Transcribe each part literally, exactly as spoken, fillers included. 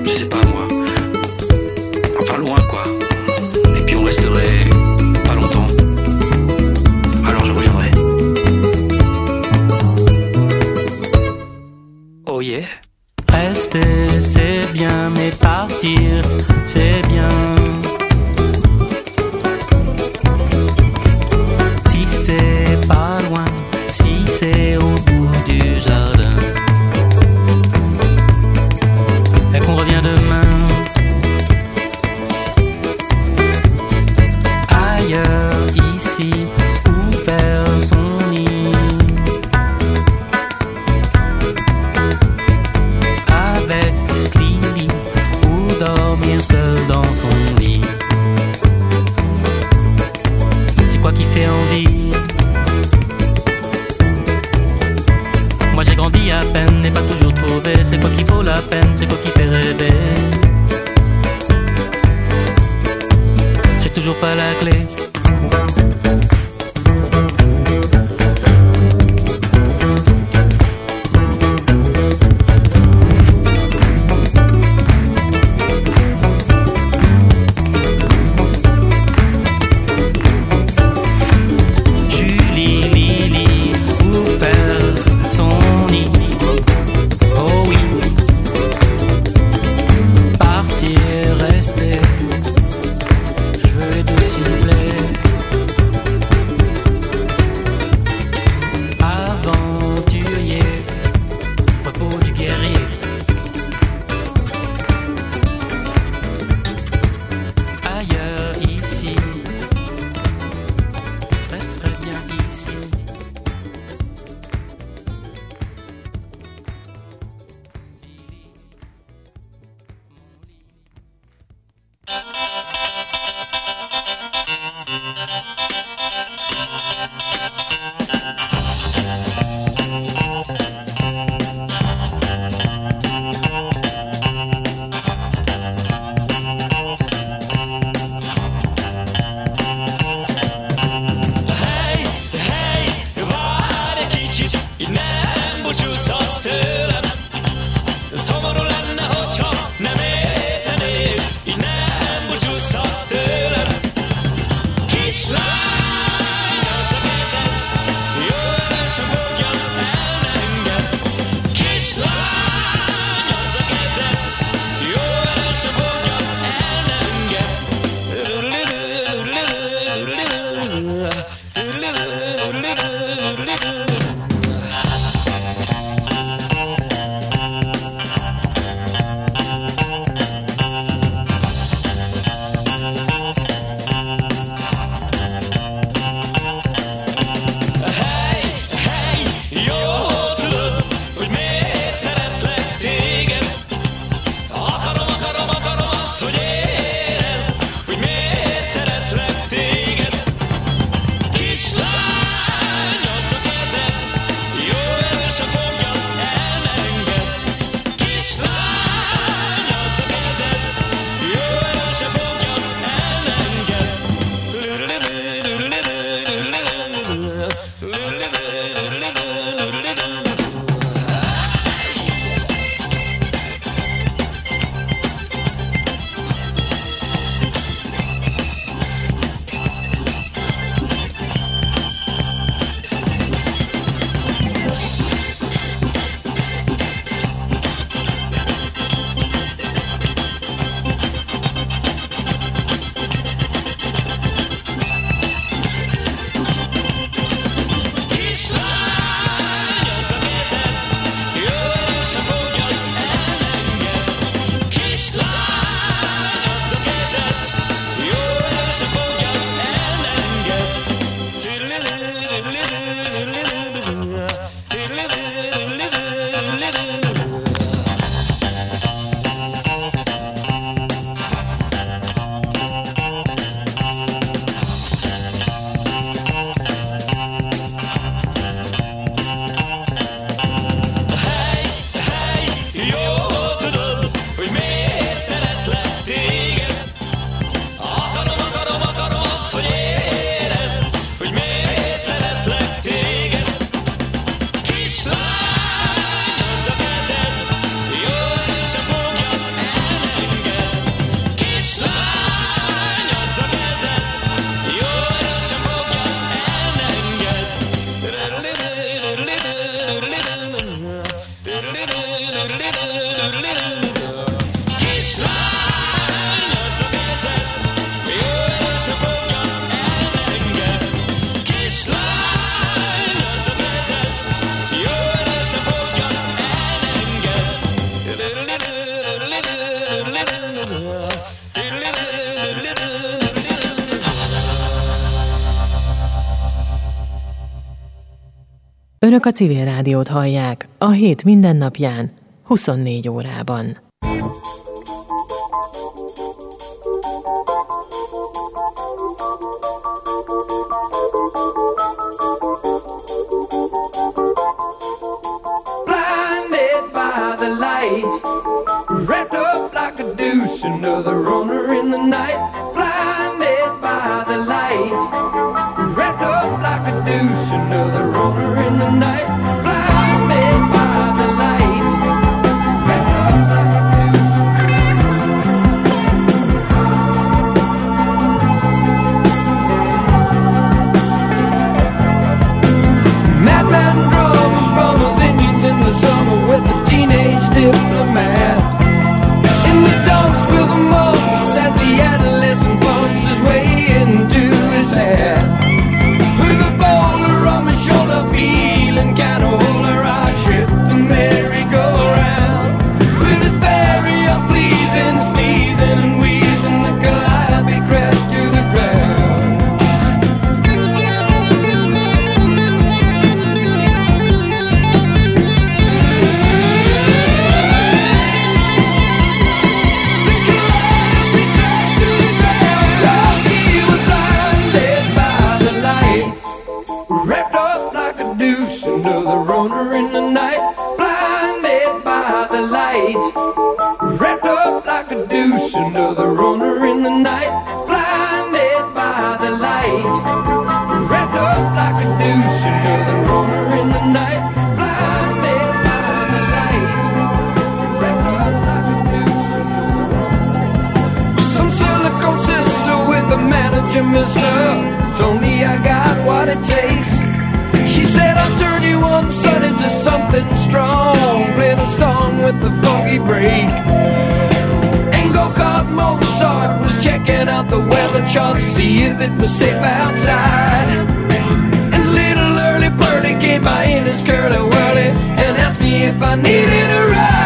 Je sais pas moi. Enfin loin quoi. Et puis on resterait pas longtemps. Alors je reviendrai. Oh yeah. Rester c'est bien, mais partir c'est bien. Si c'est pas loin, si c'est au bout du jardin, et qu'on revient demain. Ailleurs, ici, ou faire son nid, avec Lily, ou dormir seul dans son lit. C'est quoi qui fait envie? Moi j'ai grandi à peine et pas toujours trouvé. C'est quoi qui vaut la peine? C'est quoi qui fait rêver? J'ai toujours pas la clé. Önök a Civil Rádiót hallják, a hét mindennapján, huszonnégy órában. Blinded by the light, wrapped up like a douche, another runner in the night. Blinded by the light, wrapped up like a douche, another runner in the night. Blinded by the light, wrapped up like a douche. Madman drums, runners, Indians in the summer with the teenage diplomat. In the dumps with the mumps as the adolescent bumps his way into his hat. With a boulder on my shoulder, feeling kinda older, I trip the merry-go-round. With its very unpleasing sneezing and wheezing, the calliope crashed to the ground. Wrapped up like a douche, another runner in the night. Blinded by the light. Wrapped up like a douche, another runner in the night. Blinded by the light. Wrapped up like a douche, another runner in the night. Blinded by the light. Wrapped up like a douche, another runner. Some silicone sister with the manager, mister. Told me I got what it takes. She said I'll turn you on son into something strong. Played a song with the funky break. And go-kart Mozart was checking out the weather chart to see if it was safe outside. And little early birdie came by in his curly-whirly and asked me if I needed a ride.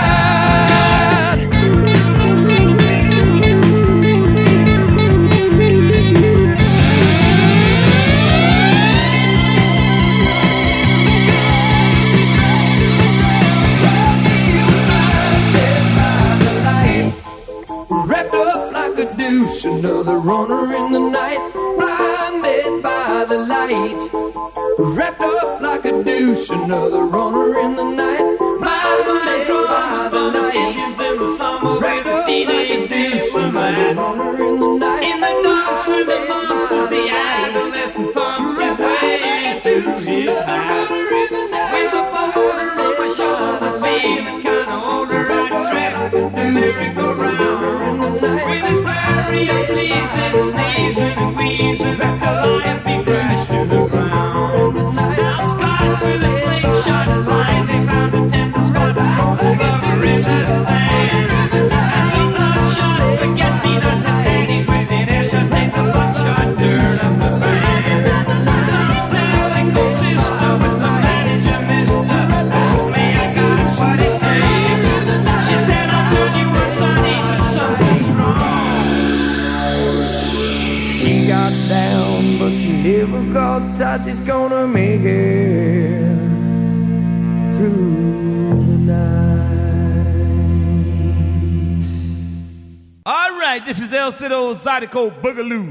Another runner in the night, blinded by the light. Wrapped up like a douche, another runner in the night, blinded by the light. Wrapped up like a douche, another runner in the night. In the dark with the mumps as the adolescent pumps his way to his hat. With a boulder on my shoulder, feeling kinda older, I trapped the merry-go-round. With his very unpleasing sneezing and wheezing, the calliope crashed to the ground. Now Scott with a slingshot finally found a tender spot for the lover in the sand. And some bloodshot forget-me-not the ladies within earshot take the buckshot turn of the band. Some silicone sister with the manager, mister. Told me I got what it takes. She said I'll turn you on, sonny, to something strong. She got down, but she never got touch. She's gonna make it through the night. All right, this is El Cido Zydeco Boogaloo.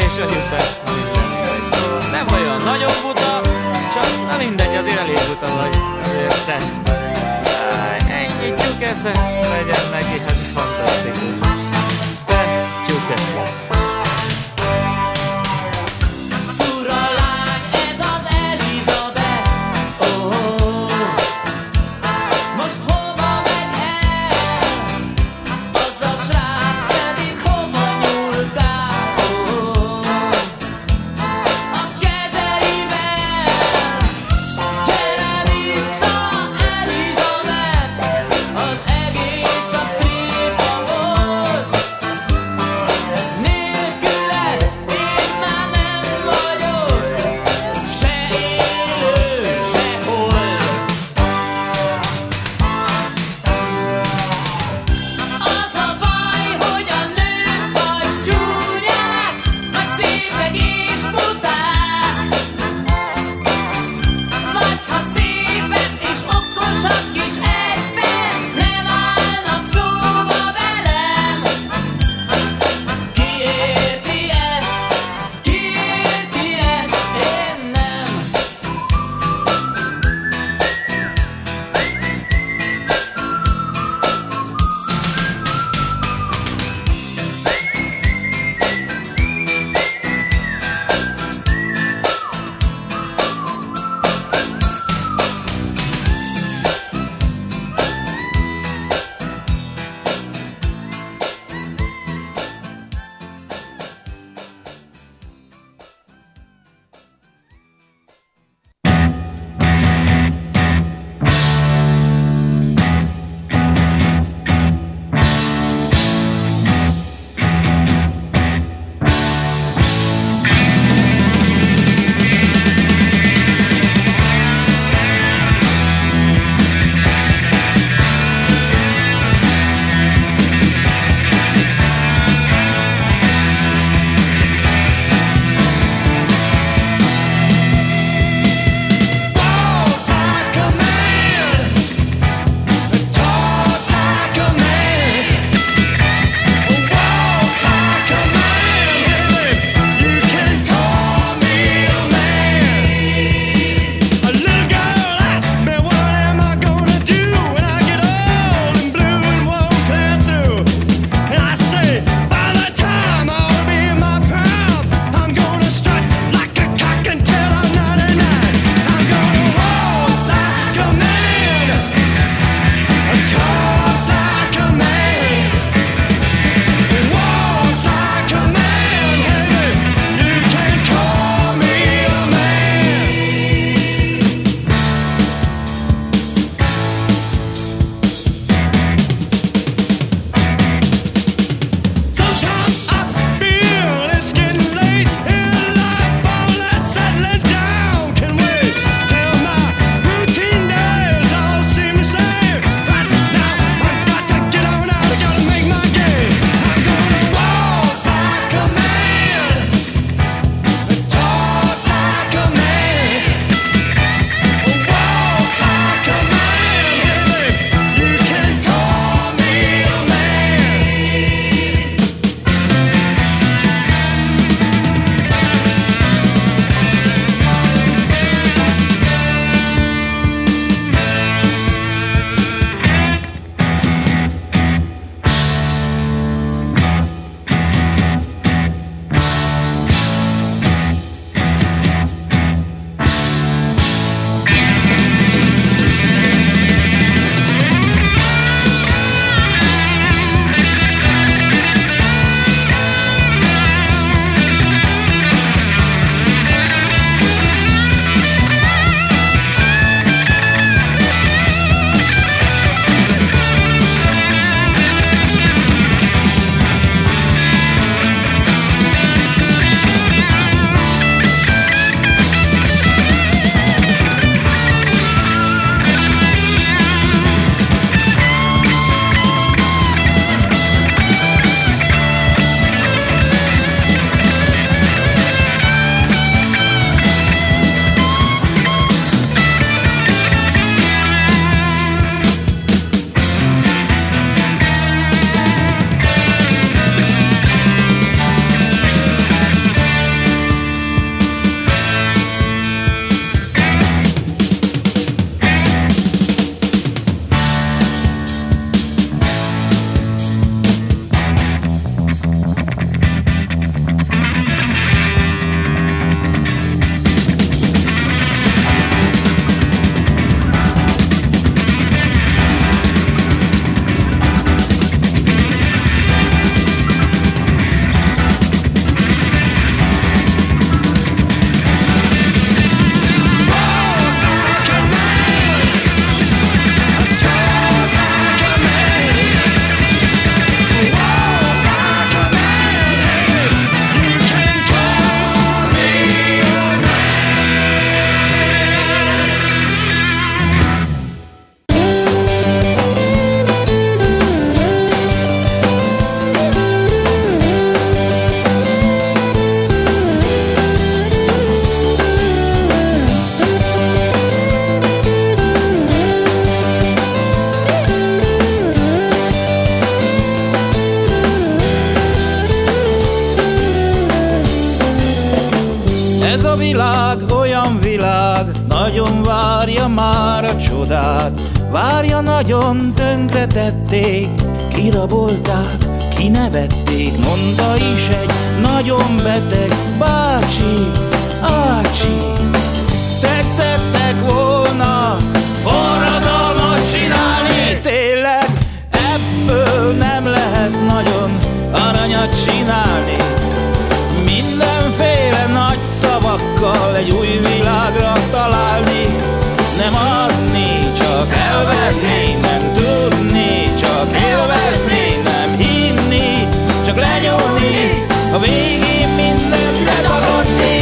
és a hitte, na minden mindegy. Szóval nem olyan nagyon buta, csak na mindegy, azért elég buta vagy. Azért te. Ennyi tyúkesze, legyen neki, hát ez fantasztikus. Te tyúkesze. Az egész csak tréfa volt. Ez a világ olyan világ, nagyon várja már a csodát. Várja, nagyon tönkretették, kirabolták, kinevették. Mondta is egy nagyon beteg bácsi, ácsi, tetszettek volna forradalmat csinálni. Tényleg ebből nem lehet nagyon aranyat csinálni. Mindenféle nagy szavakkal egy új világra találni. Nem adni, csak elvenni, nem tudni, csak élvezni, nem hinni, csak lenyomni, a végén mindent letagadni.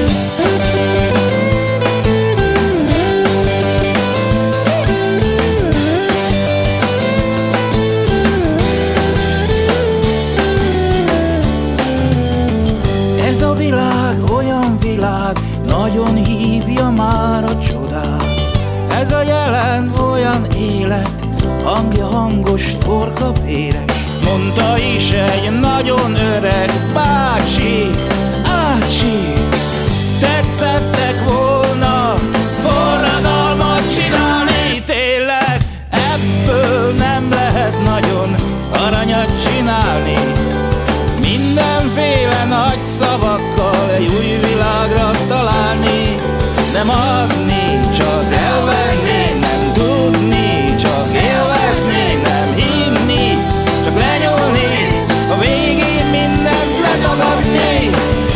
Ez a világ olyan világ, nagyon hívja már a csodát. Ez a jelen olyan élet, hangja hangos, torka véres. Mondta is egy nagyon öreg bácsi, ácsi, tetszettek volna forradalmat csinálni. Tényleg ebből nem lehet nagyon aranyat csinálni. Mindenféle nagy szavakkal egy új világra találni. Nem adni, csak elvenni, nem tudni, csak élvezni, nem hinni, csak lenyúlni, a végén mindent letagadni.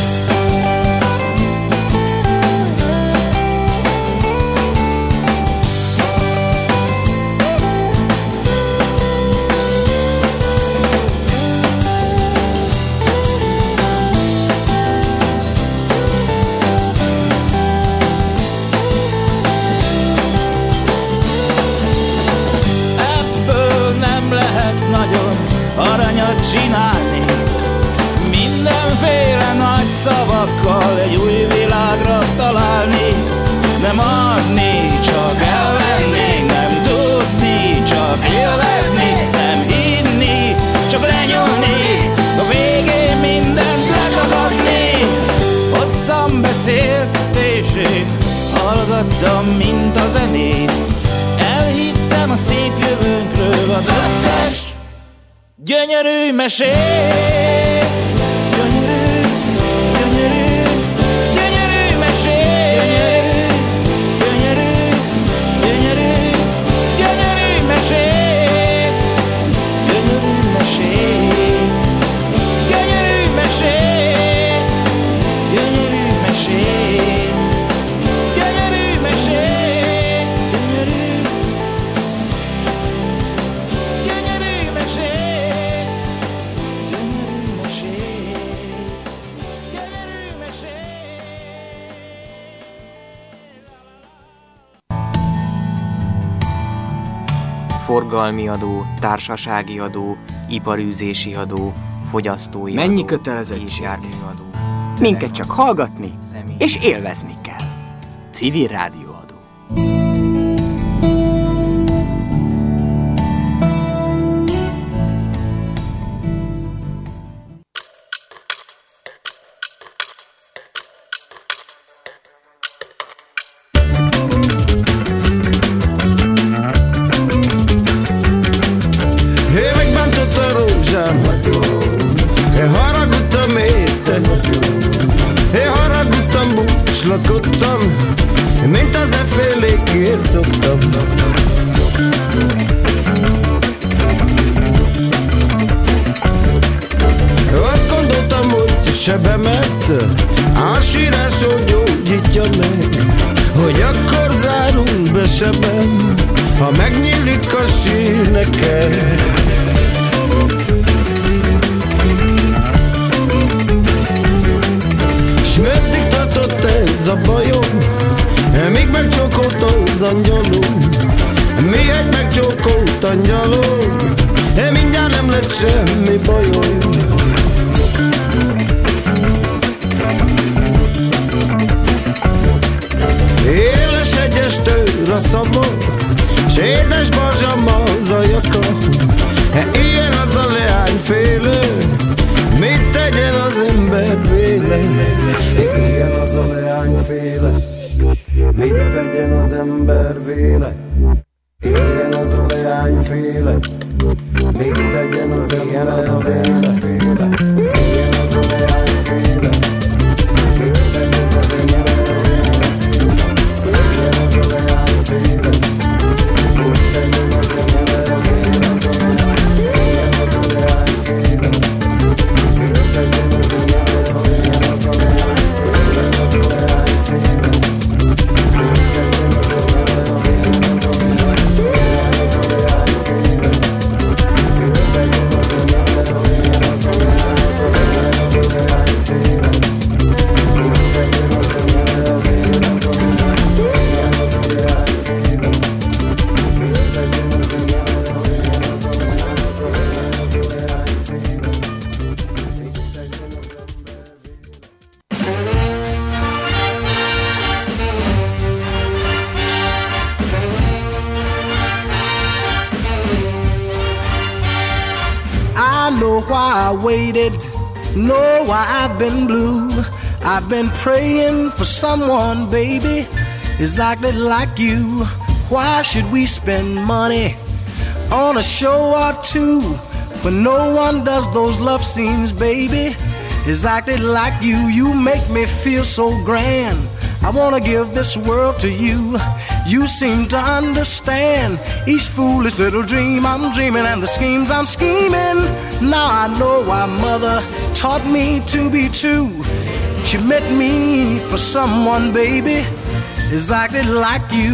Aranyat csinálni. Mindenféle nagy szavakkal egy új világra találni. Nem adni, csak elvenni, nem tudni, csak élvezni, nem hinni, csak lenyomni, a végén mindent letagadni. Hosszan beszélt és én hallgattam, mint a zenét. Elhittem a szép jövőnkről az összes gyönyörű mesét. Gyönyörű, gyönyörű, gyönyörű mesét. Gyönyörű, gyönyörű, gyönyörű mesét. Gyönyörű mesét. Gyönyörű mesét. Gyönyörű mesét. Gyönyörű mesét. Gyönyörű. Gyönyörű mesét. Forgalmi adó, társasági adó, iparűzési adó, fogyasztói Mennyi adó, kötelezettség? járműadó. Minket csak hallgatni és élvezni kell. Civil rádióadó. Mint az effélékért szoktam. Azt gondoltam, hogy sebemet a síráson gyógyítja meg, hogy akkor zárul be sebem, ha megnyílik a sír neked. S meddig tartott ez a bajom, míg megcsókolt az angyalom, miért megcsókolt angyalom, mindjárt nem lett semmi bajom. Éles egyes tőr a szavam, s édes barzsam az a jaka. Ilyen az a leányfélő, mit tegyen az ember véle? Ilyen az a leányfélő. leányféle, mit tegyen az ember véle? Ilyen az a leányféle, mit tegyen az ember véle? Ilyen az a leányféle, mit tegyen az ember véle? Ilyen az a leányféle, mit tegyen az ember véle? Ilyen az a leányféle, mit tegyen az ember véle? I waited, know why I've been blue. I've been praying for someone, baby, exactly like you. Why should we spend money on a show or two when no one does those love scenes, baby, exactly like you? You make me feel so grand. I wanna give this world to you. You seem to understand each foolish little dream I'm dreaming and the schemes I'm scheming. Now I know why mother taught me to be true. She meant me for someone, baby, exactly like you.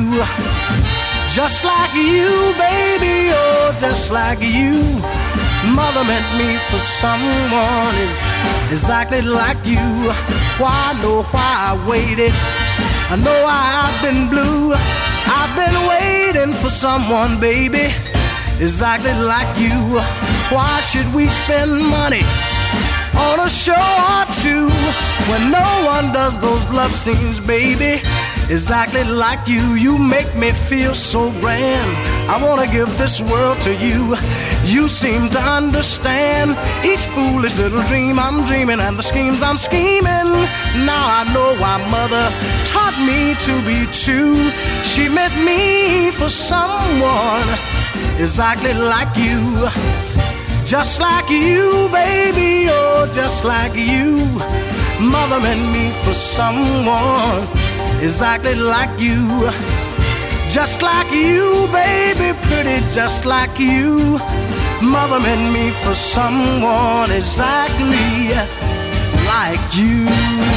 Just like you, baby, oh, just like you. Mother meant me for someone is exactly like you. Why, I know why I waited. I know why I've been blue. I've been waiting for someone, baby, exactly like you. Why should we spend money on a show or two when no one does those love scenes, baby, exactly like you? You make me feel so grand. I wanna give this world to you. You seem to understand each foolish little dream I'm dreaming and the schemes I'm scheming. Now I know why mother taught me to be true. She meant me for someone exactly like you. Just like you, baby, oh, just like you. Mother meant me for someone exactly like you. Just like you, baby, pretty just like you. Mother meant me for someone exactly like you.